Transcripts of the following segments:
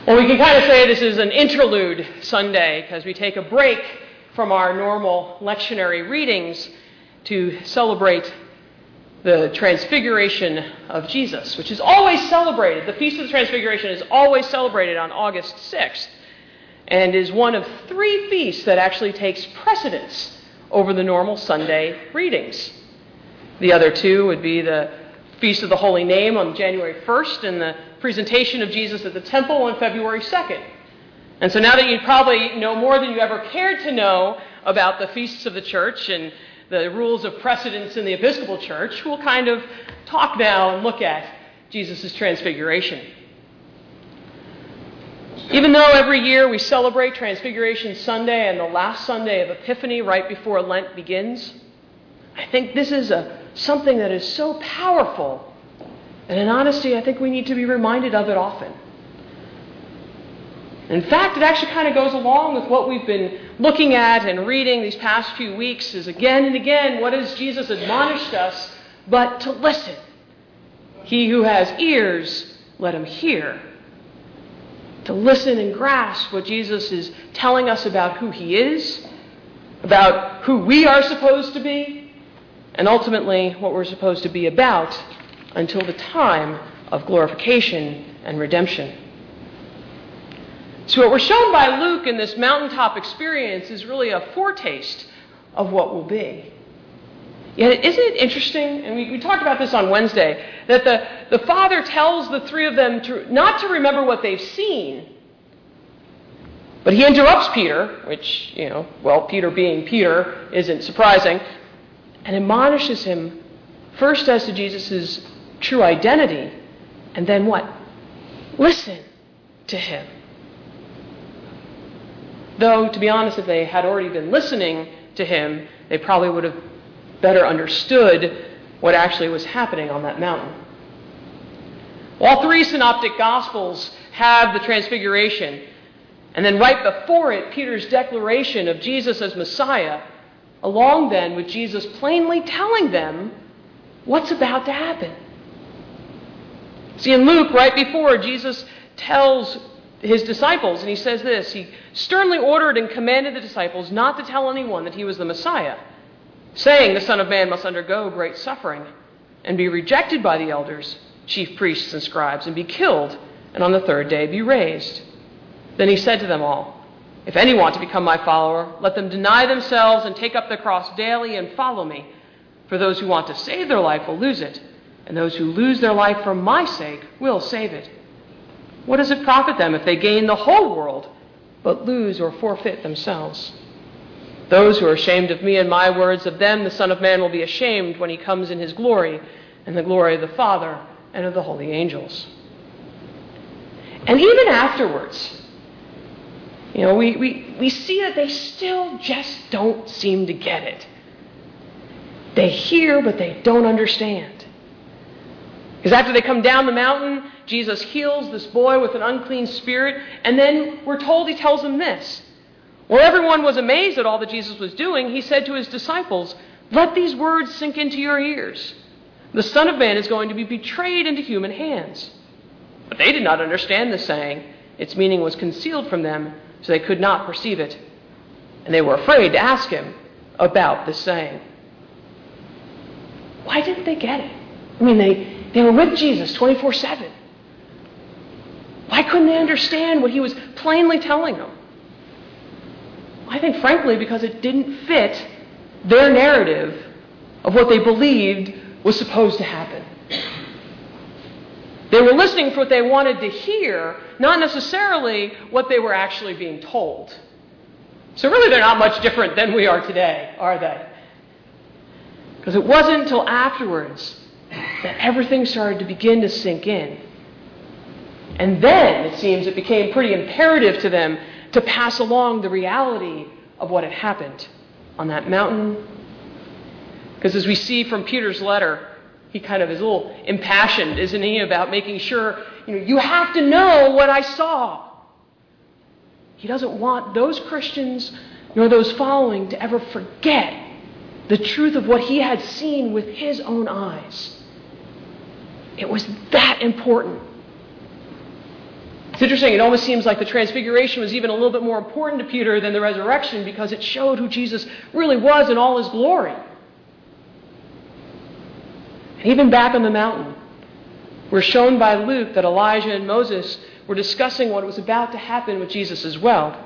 Well, we can kind of say this is an interlude Sunday because we take a break from our normal lectionary readings to celebrate the Transfiguration of Jesus, which is always celebrated. The Feast of the Transfiguration is always celebrated on August 6th and is one of 3 feasts that actually takes precedence over the normal Sunday readings. The other 2 would be the Feast of the Holy Name on January 1st and the presentation of Jesus at the temple on February 2nd. And so now that you probably know more than you ever cared to know about the feasts of the church and the rules of precedence in the Episcopal Church, we'll kind of talk now and look at Jesus' transfiguration. Even though every year we celebrate Transfiguration Sunday and the last Sunday of Epiphany right before Lent begins, I think this is something that is so powerful. And in honesty, I think we need to be reminded of it often. In fact, it actually kind of goes along with what we've been looking at and reading these past few weeks is again and again, what has Jesus admonished us but to listen? He who has ears, let him hear. To listen and grasp what Jesus is telling us about who he is, about who we are supposed to be, and ultimately what we're supposed to be about until the time of glorification and redemption. So what we're shown by Luke in this mountaintop experience is really a foretaste of what will be. Yet isn't it interesting, and we talked about this on Wednesday, that the Father tells the 3 of them not to remember what they've seen, but he interrupts Peter, which, Peter being Peter isn't surprising, and admonishes him first as to Jesus' true identity, and then what? Listen to him. Though, to be honest, if they had already been listening to him, they probably would have better understood what actually was happening on that mountain. All 3 synoptic gospels have the Transfiguration, and then right before it, Peter's declaration of Jesus as Messiah, along then with Jesus plainly telling them what's about to happen. See, in Luke, right before, Jesus tells his disciples, and he says this, he sternly ordered and commanded the disciples not to tell anyone that he was the Messiah, saying the Son of Man must undergo great suffering and be rejected by the elders, chief priests and scribes, and be killed, and on the 3rd day be raised. Then he said to them all, if any want to become my follower, let them deny themselves and take up their cross daily and follow me. For those who want to save their life will lose it, and those who lose their life for my sake will save it. What does it profit them if they gain the whole world, but lose or forfeit themselves? Those who are ashamed of me and my words, of them the Son of Man will be ashamed when he comes in his glory, and the glory of the Father and of the holy angels. And even afterwards, we see that they still just don't seem to get it. They hear, but they don't understand. Because after they come down the mountain, Jesus heals this boy with an unclean spirit, and then we're told he tells them this. While everyone was amazed at all that Jesus was doing, he said to his disciples, let these words sink into your ears. The Son of Man is going to be betrayed into human hands. But they did not understand this saying. Its meaning was concealed from them, so they could not perceive it. And they were afraid to ask him about this saying. Why didn't they get it? I mean, they were with Jesus 24/7. Why couldn't they understand what he was plainly telling them? I think, frankly, because it didn't fit their narrative of what they believed was supposed to happen. They were listening for what they wanted to hear, not necessarily what they were actually being told. So really, they're not much different than we are today, are they? Because it wasn't until afterwards that everything started to begin to sink in. And then, it seems, it became pretty imperative to them to pass along the reality of what had happened on that mountain. Because as we see from Peter's letter, he kind of is a little impassioned, isn't he, about making sure, you have to know what I saw. He doesn't want those Christians nor those following to ever forget the truth of what he had seen with his own eyes. It was that important. It's interesting, it almost seems like the transfiguration was even a little bit more important to Peter than the resurrection because it showed who Jesus really was in all his glory. And even back on the mountain, we're shown by Luke that Elijah and Moses were discussing what was about to happen with Jesus as well.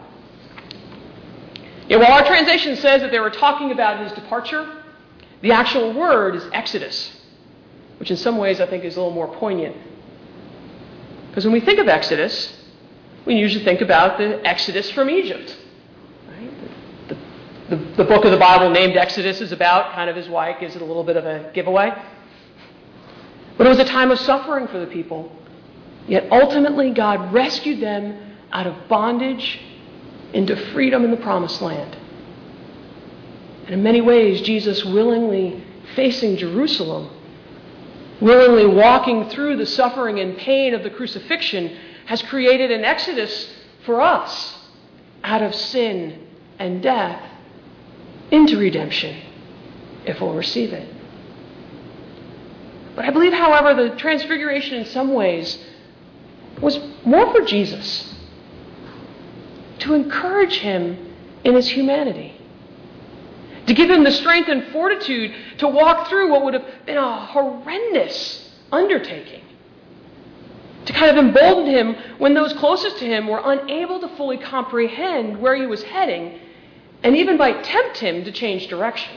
While our translation says that they were talking about his departure, the actual word is Exodus, which in some ways I think is a little more poignant. Because when we think of Exodus, we usually think about the Exodus from Egypt. Right? The book of the Bible named Exodus is about, kind of is why it gives it a little bit of a giveaway. But it was a time of suffering for the people. Yet ultimately God rescued them out of bondage into freedom in the promised land. And in many ways, Jesus willingly facing Jerusalem, willingly walking through the suffering and pain of the crucifixion, has created an exodus for us out of sin and death into redemption, if we'll receive it. But I believe, however, the transfiguration in some ways was more for Jesus, to encourage him in his humanity, to give him the strength and fortitude to walk through what would have been a horrendous undertaking, to kind of embolden him when those closest to him were unable to fully comprehend where he was heading and even might tempt him to change direction.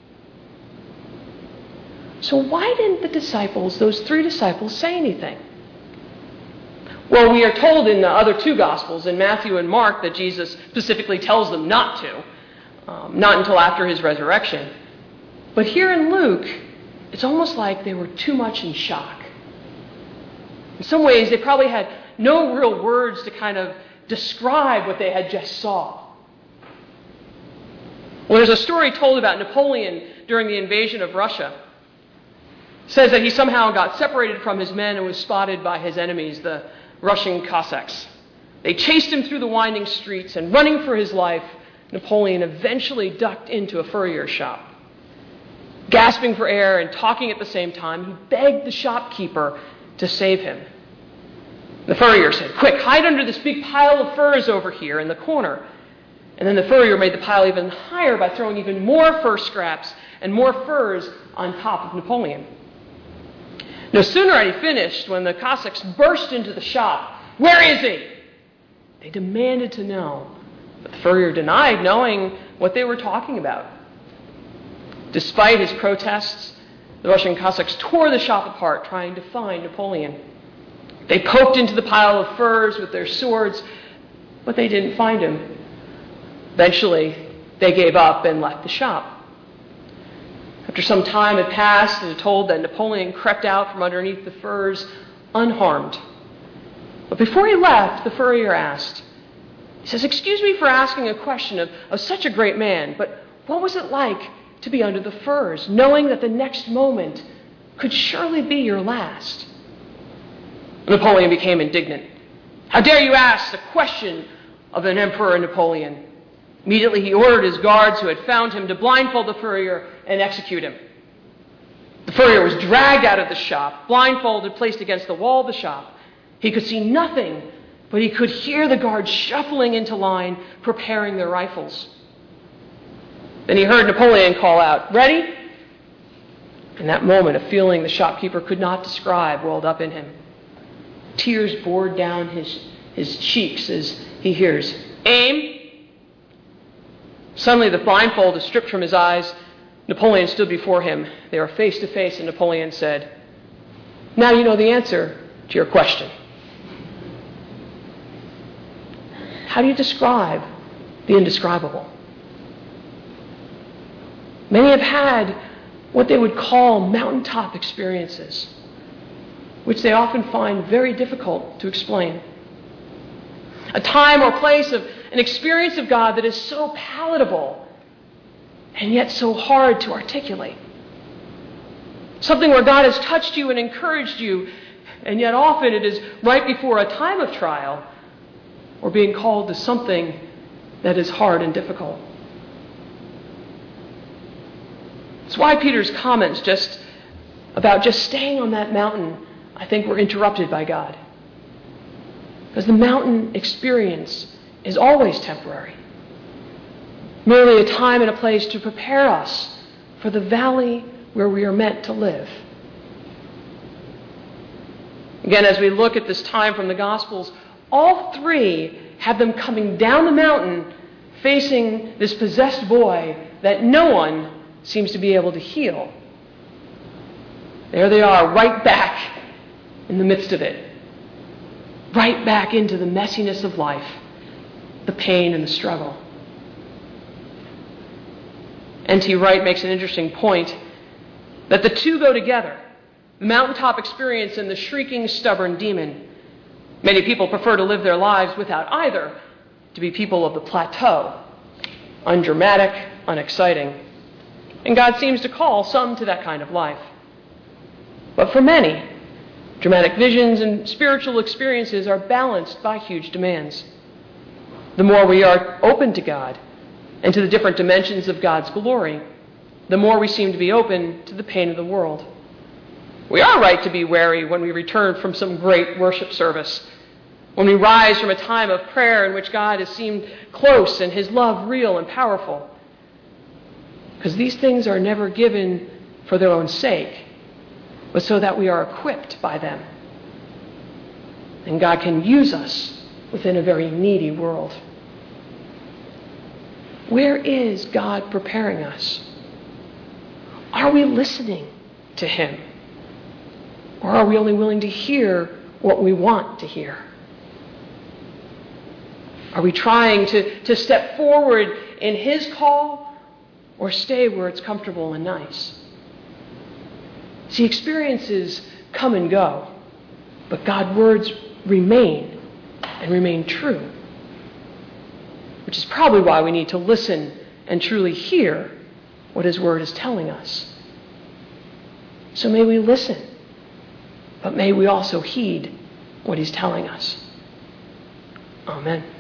So why didn't the disciples, those 3 disciples, say anything? Well, we are told in the other 2 Gospels, in Matthew and Mark, that Jesus specifically tells them not to. Not until after his resurrection. But here in Luke, it's almost like they were too much in shock. In some ways, they probably had no real words to kind of describe what they had just saw. Well, there's a story told about Napoleon during the invasion of Russia. It says that he somehow got separated from his men and was spotted by his enemies, the Russian Cossacks. They chased him through the winding streets, and running for his life, Napoleon eventually ducked into a furrier's shop. Gasping for air and talking at the same time, he begged the shopkeeper to save him. The furrier said, "Quick, hide under this big pile of furs over here in the corner." And then the furrier made the pile even higher by throwing even more fur scraps and more furs on top of Napoleon. No sooner had he finished when the Cossacks burst into the shop. "Where is he?" They demanded to know. But the furrier denied knowing what they were talking about. Despite his protests, the Russian Cossacks tore the shop apart trying to find Napoleon. They poked into the pile of furs with their swords, but they didn't find him. Eventually, they gave up and left the shop. After some time had passed, it is told that Napoleon crept out from underneath the furs unharmed. But before he left, the furrier asked, he says, "Excuse me for asking a question of such a great man, but what was it like to be under the furs, knowing that the next moment could surely be your last?" Napoleon became indignant. "How dare you ask the question of an Emperor Napoleon?" Immediately he ordered his guards who had found him to blindfold the furrier and execute him. The furrier was dragged out of the shop, blindfolded, placed against the wall of the shop. He could see nothing, but he could hear the guards shuffling into line, preparing their rifles. Then he heard Napoleon call out, "Ready?" In that moment, a feeling the shopkeeper could not describe welled up in him. Tears poured down his cheeks as he hears, "Aim!" Suddenly the blindfold is stripped from his eyes. Napoleon stood before him. They were face to face, and Napoleon said, "Now you know the answer to your question." How do you describe the indescribable? Many have had what they would call mountaintop experiences, which they often find very difficult to explain. A time or place of an experience of God that is so palatable and yet so hard to articulate. Something where God has touched you and encouraged you, and yet often it is right before a time of trial or being called to something that is hard and difficult. That's why Peter's comments about just staying on that mountain, I think, were interrupted by God. Because the mountain experience is always temporary. Merely a time and a place to prepare us for the valley where we are meant to live. Again, as we look at this time from the Gospels, all three have them coming down the mountain facing this possessed boy that no one seems to be able to heal. There they are, right back in the midst of it. Right back into the messiness of life, the pain and the struggle. N.T. Wright makes an interesting point that the two go together, the mountaintop experience and the shrieking, stubborn demon. Many people prefer to live their lives without either, to be people of the plateau, undramatic, unexciting. And God seems to call some to that kind of life. But for many, dramatic visions and spiritual experiences are balanced by huge demands. The more we are open to God and to the different dimensions of God's glory, the more we seem to be open to the pain of the world. We are right to be wary when we return from some great worship service, when we rise from a time of prayer in which God has seemed close and His love real and powerful. Because these things are never given for their own sake, but so that we are equipped by them. And God can use us within a very needy world. Where is God preparing us? Are we listening to Him? Or are we only willing to hear what we want to hear? Are we trying to step forward in His call or stay where it's comfortable and nice? See, experiences come and go, but God's words remain and remain true, which is probably why we need to listen and truly hear what His Word is telling us. So may we listen, but may we also heed what He's telling us. Amen.